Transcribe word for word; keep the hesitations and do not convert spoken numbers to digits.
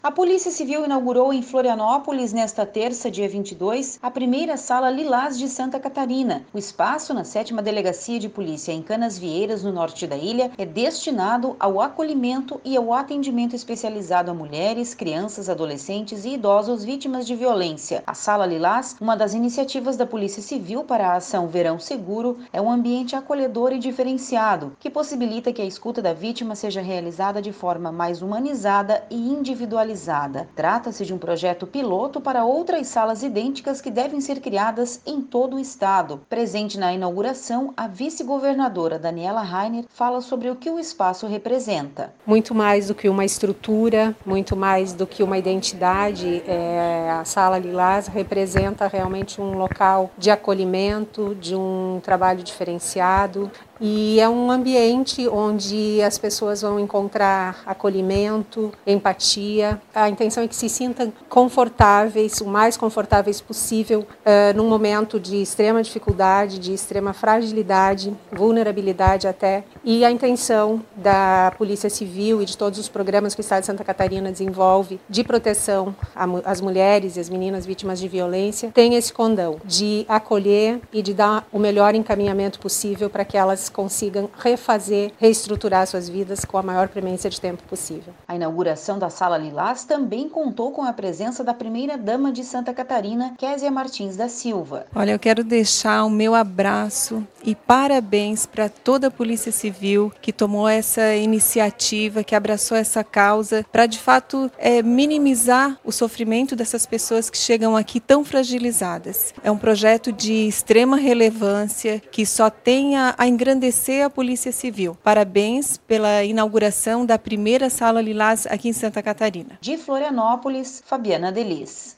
A Polícia Civil inaugurou em Florianópolis, nesta terça, dia vinte e dois, a primeira Sala Lilás de Santa Catarina. O espaço, na sétima Delegacia de Polícia em Canasvieiras, no norte da ilha, é destinado ao acolhimento e ao atendimento especializado a mulheres, crianças, adolescentes e idosos vítimas de violência. A Sala Lilás, uma das iniciativas da Polícia Civil para a ação Verão Seguro, é um ambiente acolhedor e diferenciado, que possibilita que a escuta da vítima seja realizada de forma mais humanizada e individualizada. Trata-se de um projeto piloto para outras salas idênticas que devem ser criadas em todo o estado. Presente na inauguração, a vice-governadora Daniela Rainer fala sobre o que o espaço representa. Muito mais do que uma estrutura, muito mais do que uma identidade, é, a Sala Lilás representa realmente um local de acolhimento, de um trabalho diferenciado. E é um ambiente onde as pessoas vão encontrar acolhimento, empatia. A intenção é que se sintam confortáveis, o mais confortáveis possível, uh, num momento de extrema dificuldade, de extrema fragilidade, vulnerabilidade até. E a intenção da Polícia Civil e de todos os programas que o Estado de Santa Catarina desenvolve de proteção às mulheres e às meninas vítimas de violência tem esse condão de acolher e de dar o melhor encaminhamento possível para que elas consigam refazer, reestruturar suas vidas com a maior premência de tempo possível. A inauguração da Sala Lilás também contou com a presença da primeira-dama de Santa Catarina, Késia Martins da Silva. Olha, eu quero deixar o meu abraço e parabéns para toda a Polícia Civil que tomou essa iniciativa, que abraçou essa causa, para de fato é, minimizar o sofrimento dessas pessoas que chegam aqui tão fragilizadas. É um projeto de extrema relevância que só tem a, a engrandecer a Polícia Civil. Parabéns pela inauguração da primeira Sala Lilás aqui em Santa Catarina. De Florianópolis, Fabiana Delis.